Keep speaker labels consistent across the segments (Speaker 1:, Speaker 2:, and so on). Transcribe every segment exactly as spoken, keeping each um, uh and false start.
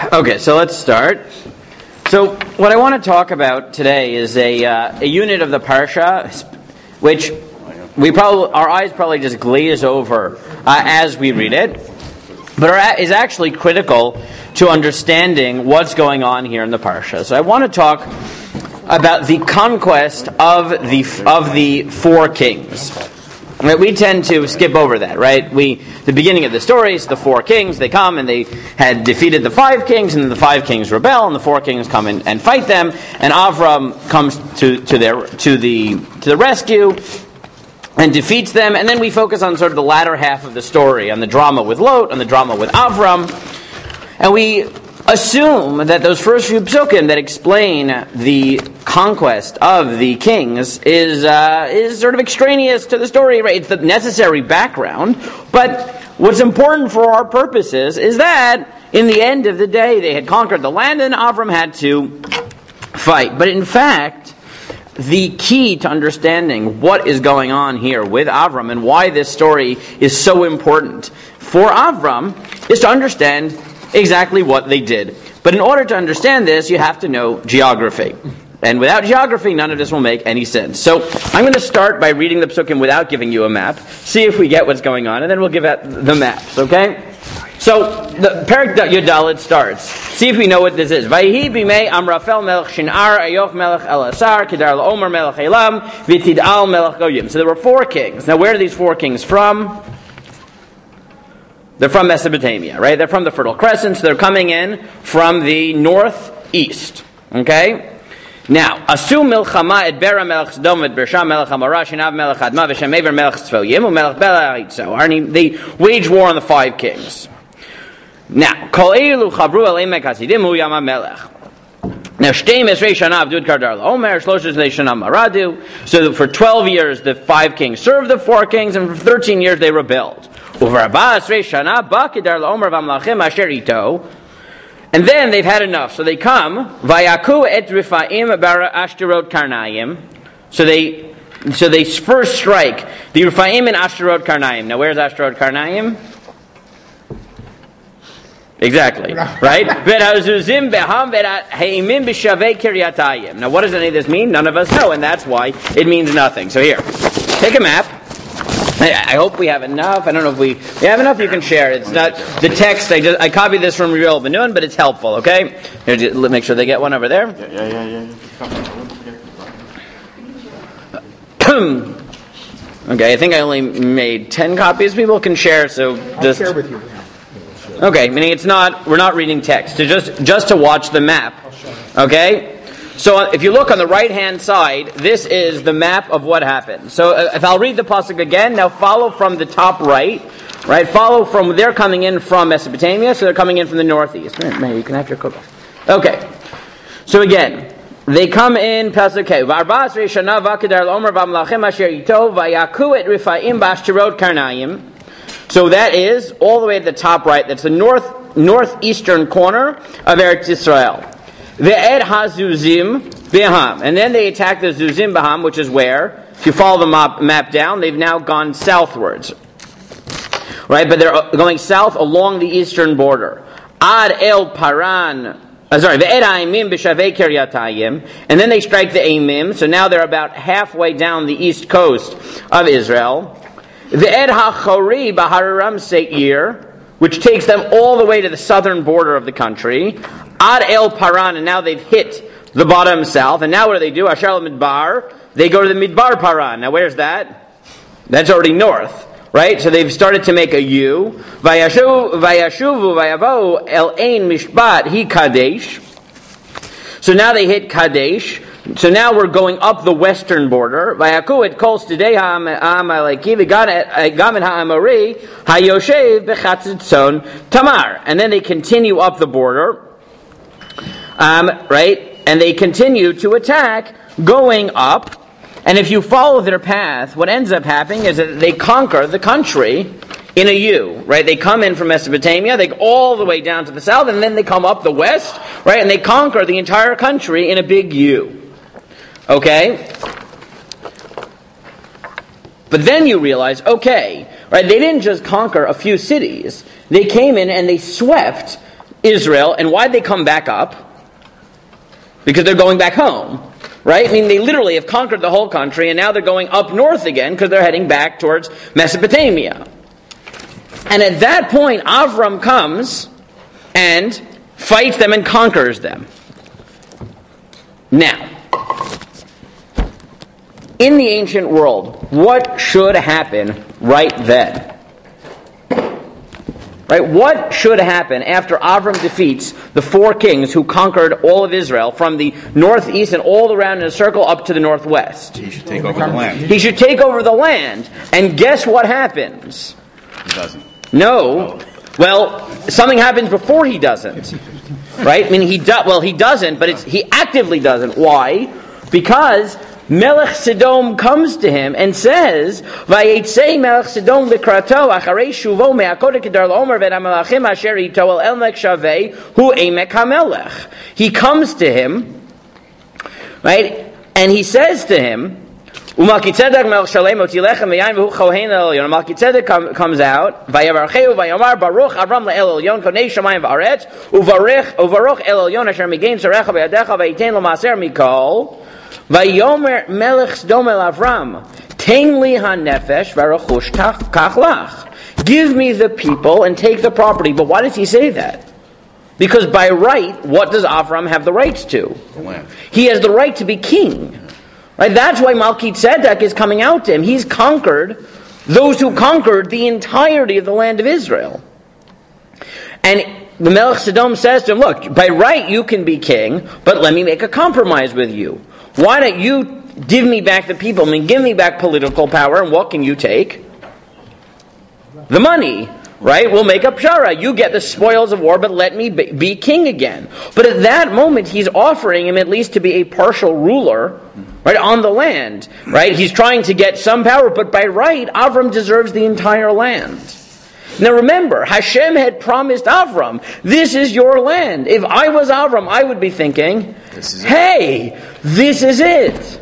Speaker 1: Okay, so let's start. So what I want to talk about today is a uh, a unit of the parsha, which we probably our eyes probably just glaze over uh, as we read it, but are, is actually critical to understanding what's going on here in the parsha. So I want to talk about the conquest of the of the four kings. Right, we tend to skip over that, right? We the beginning of the story is the four kings. They come and they had defeated the five kings, and the five kings rebel, and the four kings come in and fight them. And Avram comes to, to their to the to the rescue and defeats them. And then we focus on sort of the latter half of the story, on the drama with Lot, on the drama with Avram, and we assume that those first few psukim that explain the conquest of the kings is uh, is sort of extraneous to the story, right? It's the necessary background, but what's important for our purposes is that in the end of the day they had conquered the land and Avram had to fight. But in fact, the key to understanding what is going on here with Avram and why this story is so important for Avram is to understand exactly what they did. But in order to understand this, you have to know geography. And without geography, none of this will make any sense. So I'm going to start by reading the psukim without giving you a map, see if we get what's going on, and then we'll give out the maps, okay? So the Perek Yud starts. See if we know what this is. Vayihi b'mei Amrafel melech Shinar, Ayoch melech Elasar, Kedar la'omer melech Elam, V'tid'al melech Goyim. So there were four kings. Now where are these four kings from? They're from Mesopotamia, right? They're from the Fertile Crescent, so they're coming in from the northeast. Okay? Now, Asu milchama et Bera melech Sodom et Bersha melech Amorah Shinav melech Adma v'Shem Ever melech Tzvoyim u'melech Bela Haritzo. They wage war on the five kings. Now, Kol Eilu Chavru Eleimek Hasidim Hu Yama melech. Now, Shtei Mesrei Shana Avdud Kardar L'Omer, Shloshes Lei Shana Maradu. So for twelve years, the five kings served the four kings, and for thirteen years they rebelled. And then they've had enough, so they come. Vayaku et Rifaim bara Ashtarot Karnaim. So they, so they first strike the Rifaim and Ashtarot Karnaim. Now, where's Ashtarot Karnaim? Exactly, right? Now, what does any of this mean? None of us know, and that's why it means nothing. So here, take a map. I hope we have enough. I don't know if we, we have enough. You can share. It's not the text. I just I copied this from Real Benun, but it's helpful. Okay, here, just make sure they get one over there.
Speaker 2: Yeah, yeah, yeah,
Speaker 1: yeah. Okay, I think I only made ten copies. People can share. So just
Speaker 3: I'll share with you.
Speaker 1: Okay, meaning it's not. We're not reading text. To just just to watch the map. Okay. So if you look on the right-hand side, this is the map of what happened. So if I'll read the pasuk again, now follow from the top right, right? Follow from, they're coming in from Mesopotamia, so they're coming in from the northeast. May, you can have your cook. Okay. So again, they come in, pasuk K. V'arba'as reishana v'kedar l'omer v'amlachem asher ito v'yaku et rifaim b'ashtarot karnaim. So that is all the way at the top right. That's the north northeastern corner of Eretz Yisrael. Ve'ed hazuzim b'ham. And then they attack the Zuzim b'ham, which is where, if you follow the map, map down, they've now gone southwards. Right, but they're going south along the eastern border. Ad el Paran, uh, sorry, ve'ed ha'imim b'shavei Kiryatayim. And then they strike the Aimim, so now they're about halfway down the east coast of Israel. Ve'ed ha'chori b'hararam se'ir, which takes them all the way to the southern border of the country. Ad el Paran, and now they've hit the bottom south. And now what do they do? Ashar al-Midbar, they go to the Midbar Paran. Now where's that? That's already north, right? So they've started to make a U. Vayashuvu vayavo el ein mishpat hi Kadesh. So now they hit Kadesh. So now we're going up the western border. Vayaku et kol stidei ha'amaleki v'gamet ha'amori ha'yoshev b'chatzitzon Tamar. And then they continue up the border. Um, right? And they continue to attack, going up. And if you follow their path, what ends up happening is that they conquer the country in a U, right? They come in from Mesopotamia, they go all the way down to the south, and then they come up the west, right? And they conquer the entire country in a big U. Okay? But then you realize, okay, right? They didn't just conquer a few cities. They came in and they swept Israel, and why'd they come back up? Because they're going back home, right? I mean, they literally have conquered the whole country, and now they're going up north again because they're heading back towards Mesopotamia. And at that point, Avram comes and fights them and conquers them. Now, in the ancient world, what should happen right then? Right? What should happen after Avram defeats the four kings who conquered all of Israel from the northeast and all around in a circle up to the northwest?
Speaker 2: He should take over the land.
Speaker 1: He should take over the land. And guess what happens?
Speaker 2: He doesn't.
Speaker 1: No. Well, something happens before he doesn't. Right? I mean, he do, well, he doesn't, but it's, he actively doesn't. Why? Because Melech Sodom comes to him and says, "Vayetzei Melech Sodom likrato acharei shuvo me'akod kedar laomer v'hamelachim asher ito el emek shavei hu emek hamelech." He comes to him, right, and he says to him, "Umalkitzedek Melech Shalem otilechem v'yayin v'hu chohen elyon." Malkitzedek comes out, "Vayavarcheu vayamar Baruch Avram le'el elyon konei shamayim v'aretz uvarich uvaroch el elyon asher migein tzarecha v'yadecha v'yitein lo maser mikol." Vayomer Melech Sodom el Avram, Tein li hanefesh v'arachush kachlach. Give me the people and take the property. But why does he say that? Because by right, what does Avram have the rights to?
Speaker 2: The land.
Speaker 1: He has the right to be king. Right? That's why Melchizedek is coming out to him. He's conquered those who conquered the entirety of the land of Israel. And the Melech Sodom says to him, "Look, by right you can be king, but let me make a compromise with you. Why don't you give me back the people? I mean, give me back political power, and what can you take? The money, right? We'll make a pshara. You get the spoils of war, but let me be king again." But at that moment, he's offering him at least to be a partial ruler, right, on the land, right? He's trying to get some power, but by right, Avram deserves the entire land. Now remember, Hashem had promised Avram, "This is your land." If I was Avram, I would be thinking,
Speaker 2: This is
Speaker 1: hey, this is it.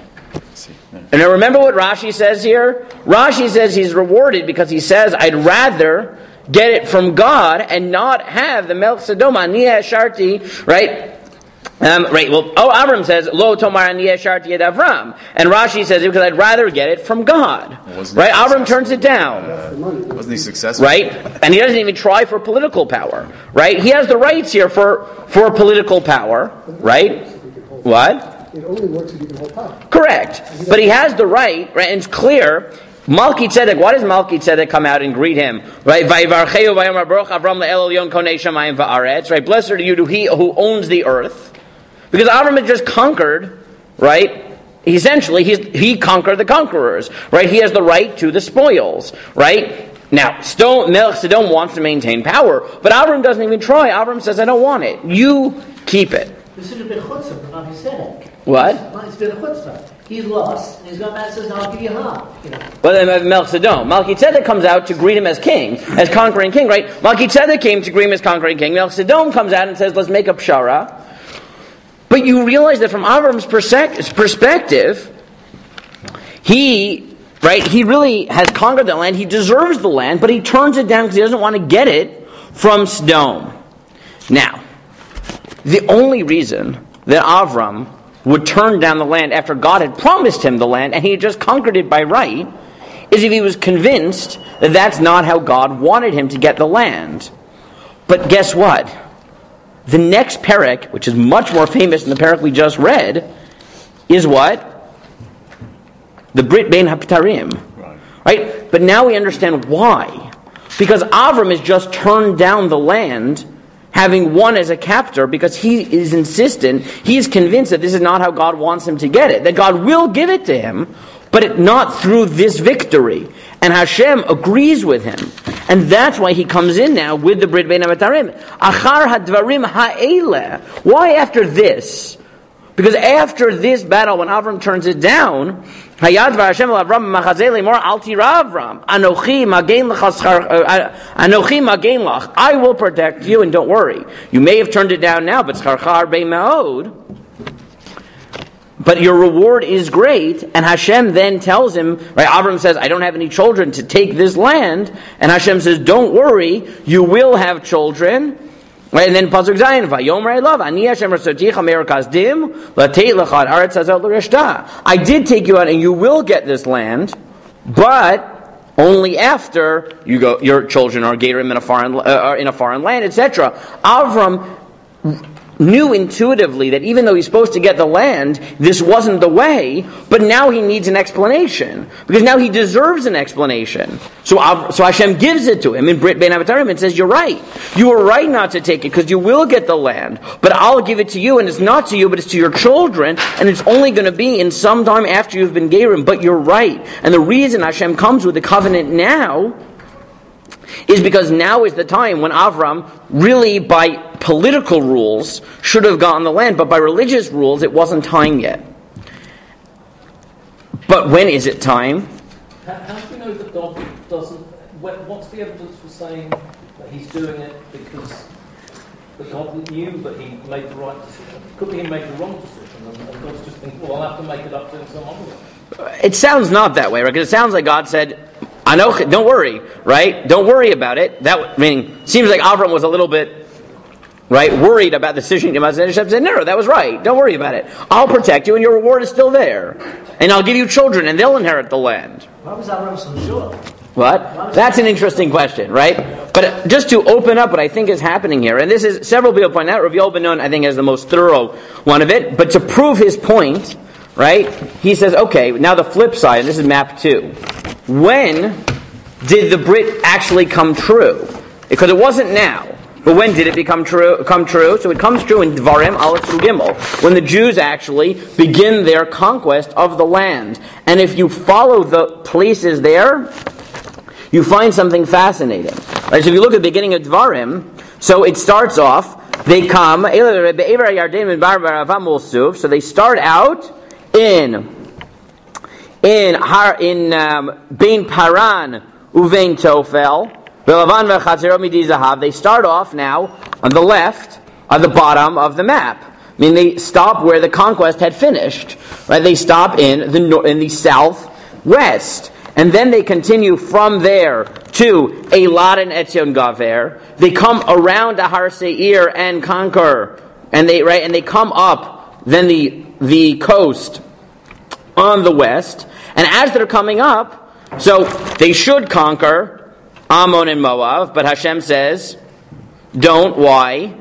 Speaker 1: And now remember what Rashi says here? Rashi says he's rewarded because he says, "I'd rather get it from God and not have the Melech Sodom ani sharti," right? Um, right, well, oh, Avram says, "Lo tomar ani sharti et Avram," and Rashi says, "Because I'd rather get it from God." Right? Avram turns it down.
Speaker 2: Uh, wasn't he successful?
Speaker 1: Right? And he doesn't even try for political power. Right? He has the rights here for, for political power. Right? What?
Speaker 3: It only works if you can hold power.
Speaker 1: Correct. But he has the right, right? And it's clear. Malkitzedek, why does Malkitzedek come out and greet him? Right? Vayivarcheu vayomar Baruch Avram le'el elyon konei shamayim va'aretz. Right? Blessed are you to he who owns the earth. Because Avram had just conquered, right? Essentially, he's, he conquered the conquerors, right? He has the right to the spoils, right? Now, Stone, Melech Sodom wants to maintain power, but Avram doesn't even try. Avram says, "I don't want it. You keep it."
Speaker 4: This is a bit chutzpah from Melchizedek.
Speaker 1: What?
Speaker 4: It's a bit of chutzpah. He lost, and he's got mad says, "I'll give you half." You know.
Speaker 1: Well, then Melech Sodom. Melchizedek comes out to greet him as king, as conquering king, right? Melchizedek came to greet him as conquering king. Melech Sodom comes out and says, "Let's make a pshara." But you realize that from Avram's perspective, he, right, he really has conquered the land. He deserves the land, but he turns it down because he doesn't want to get it from Sodom. Now, the only reason that Avram would turn down the land after God had promised him the land and he had just conquered it by right is if he was convinced that that's not how God wanted him to get the land. But guess what? The next parak, which is much more famous than the parak we just read, is what? The Brit Bein HaPtarim. Right. right? But now we understand why. Because Avram has just turned down the land, having won as a captor, because he is insistent, he is convinced that this is not how God wants him to get it. That God will give it to him, but it, not through this victory. And Hashem agrees with him. And that's why he comes in now with the Brit Bein HaPtarim. Achar hadvarim ha'eleh. Why after this? Because after this battle, when Avram turns it down, Hayad v'Hashem el Avram machazeh lemor al tira Avram. Anochi magen lach. Anochi magen lach. I will protect you, and don't worry. You may have turned it down now, but scharchar bei ma'od. But your reward is great, and Hashem then tells him, right, Avram says, "I don't have any children to take this land," and Hashem says, "Don't worry, you will have children, Right, and then Pasuk Zayin, Vayomer Elav, Ani Hashem Rasoticha Meir Kasdim, Latei Lechad Aretz Hazeh L'Reshta. I did take you out, and you will get this land, but only after you go. Your children are Gerim in a foreign uh, in a foreign land, et cetera. Avram knew intuitively that even though he's supposed to get the land, this wasn't the way, but now he needs an explanation. Because now he deserves an explanation. So so Hashem gives it to him in Brit Bein Avatarim and says, you're right. You were right not to take it because you will get the land. But I'll give it to you, and it's not to you, but it's to your children, and it's only going to be in some time after you've been Gerim. But you're right. And the reason Hashem comes with the covenant now is because now is the time when Avram really, by political rules, should have gotten the land, but by religious rules, it wasn't time yet. But when is it time?
Speaker 3: How, how do we know that God doesn't... What's the evidence for saying that he's doing it because that God knew that he made the right decision? Could be he made the wrong decision, and, and God's just thinking, well, I'll have to make it up to him some other way.
Speaker 1: It sounds not that way, right? Because it sounds like God said, I know, don't worry, right? Don't worry about it. That, I mean, seems like Avram was a little bit, right, worried about the decision. Hashem said, no, no, that was right. Don't worry about it. I'll protect you, and your reward is still there. And I'll give you children, and they'll inherit the land.
Speaker 4: Why was Avram so sure?
Speaker 1: What? That's an interesting question, right? But just to open up what I think is happening here, and this is, several people point out, Rav Yoel Ben Nun, I think, has the most thorough one of it, but to prove his point, right, he says, okay, now the flip side, and this is map two. When did the Brit actually come true? Because it wasn't now. But when did it become true? Come true? So it comes true in Dvarim Aleph through Gimel, when the Jews actually begin their conquest of the land. And if you follow the places there, you find something fascinating. Right, so if you look at the beginning of Dvarim, so it starts off, they come, so they start out in in Har in um, Bein Paran Uvein Tofel, they start off now on the left, on the bottom of the map. I mean, they stop where the conquest had finished. Right? They stop in the no- in the southwest, and then they continue from there to Eilat and Etzion Gaver. They come around to Har Seir and conquer, and they right, and they come up then the the coast on the west. And as they're coming up, so they should conquer Ammon and Moab, but Hashem says, don't. Why?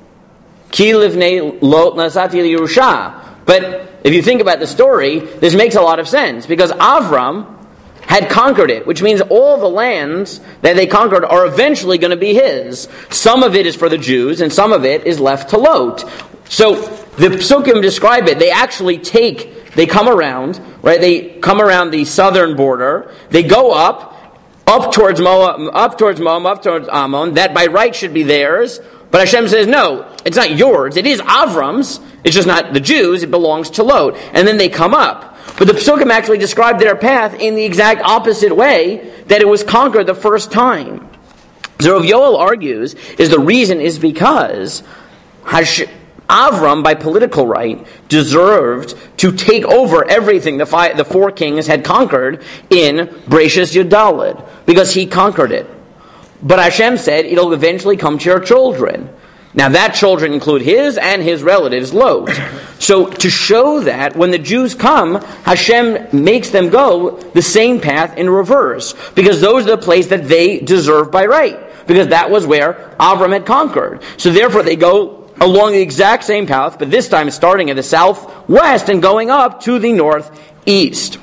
Speaker 1: Ki livnei lot nasati Yerusha. But if you think about the story, this makes a lot of sense, because Avram had conquered it, which means all the lands that they conquered are eventually going to be his. Some of it is for the Jews, and some of it is left to Lot. So the Psukim describe it. They actually take, they come around, right? They come around the southern border. They go up, up towards Moab, up towards Moab, up towards Ammon. That by right should be theirs. But Hashem says, no, it's not yours. It is Avram's. It's just not the Jews. It belongs to Lot. And then they come up. But the Psukim actually describe their path in the exact opposite way that it was conquered the first time. So Rav Yoel argues is the reason is because Hashem, Avram, by political right, deserved to take over everything the five, the four kings had conquered in Bereshis Yud Daled, because he conquered it. But Hashem said it'll eventually come to your children. Now that children include his and his relatives, Lot. So to show that when the Jews come, Hashem makes them go the same path in reverse, because those are the place that they deserve by right, because that was where Avram had conquered. So therefore they go along the exact same path, but this time starting at the southwest and going up to the northeast.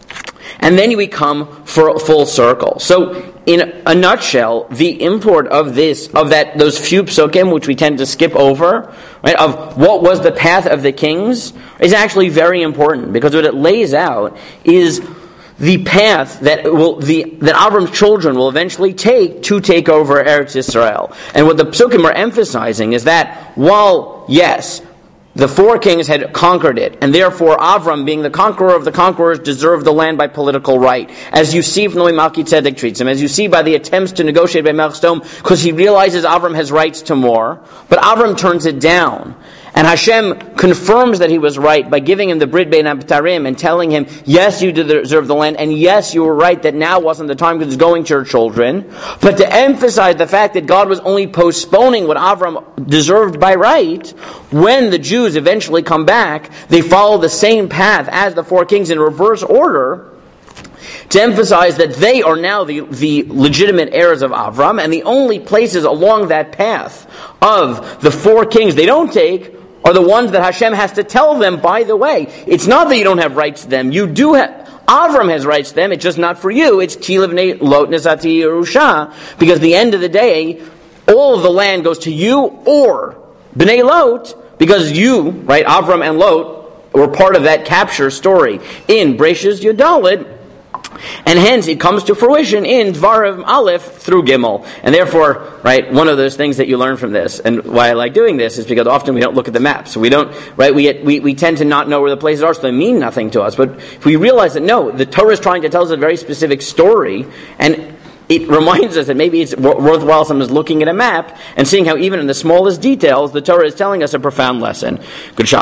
Speaker 1: And then we come for a full circle. So, in a nutshell, the import of this, of that, those few psukim, which we tend to skip over, right, of what was the path of the kings, is actually very important, because what it lays out is the path that will the that Avram's children will eventually take to take over Eretz Yisrael. And what the psukim are emphasizing is that while, yes, the four kings had conquered it, and therefore Avram, being the conqueror of the conquerors, deserved the land by political right, as you see from the way Melchizedek treats him, as you see by the attempts to negotiate by Melchizedek, because he realizes Avram has rights to more, but Avram turns it down. And Hashem confirms that he was right by giving him the Brit Bein HaBetarim and telling him, yes, you deserve the land, and yes, you were right that now wasn't the time because it's going to your children. But to emphasize the fact that God was only postponing what Avram deserved by right, when the Jews eventually come back, they follow the same path as the four kings in reverse order, to emphasize that they are now the, the legitimate heirs of Avram, and the only places along that path of the four kings they don't take are the ones that Hashem has to tell them, by the way. It's not that you don't have rights to them. You do have... Avram has rights to them, it's just not for you. It's Ki Livnei Lot Nesati Yerusha, because at the end of the day, all of the land goes to you or Bnei Lot, because you, right, Avram and Lot, were part of that capture story in Bereshis Yudalid. And hence it comes to fruition in Dvarim Aleph through Gimel. And therefore, right, one of those things that you learn from this, and why I like doing this, is because often we don't look at the maps. We don't, right, we, get, we we tend to not know where the places are, so they mean nothing to us. But if we realize that, no, the Torah is trying to tell us a very specific story, and it reminds us that maybe it's worthwhile sometimes looking at a map and seeing how even in the smallest details, the Torah is telling us a profound lesson. Good shot.